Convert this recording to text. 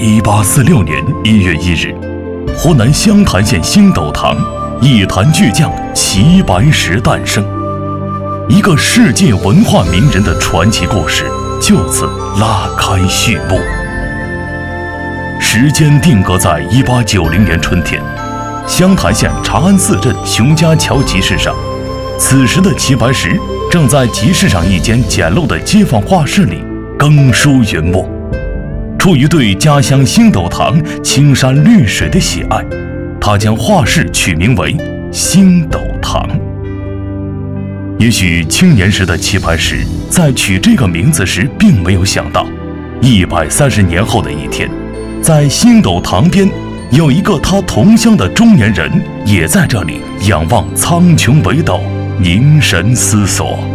1846年1月1日，湖南湘潭县星斗堂一坛巨匠齐白石诞生，一个世界文化名人的传奇故事就此拉开序幕。时间定格在1890年春天，湘潭县长安寺镇熊家桥集市上，此时的齐白石正在集市上一间简陋的街坊画室里耕书云墨。出于对家乡星斗堂青山绿水的喜爱，他将画室取名为星斗堂。也许青年时的齐白石在取这个名字时并没有想到，130年后的一天，在星斗堂边有一个他同乡的中年人也在这里仰望苍穹北斗，凝神思索。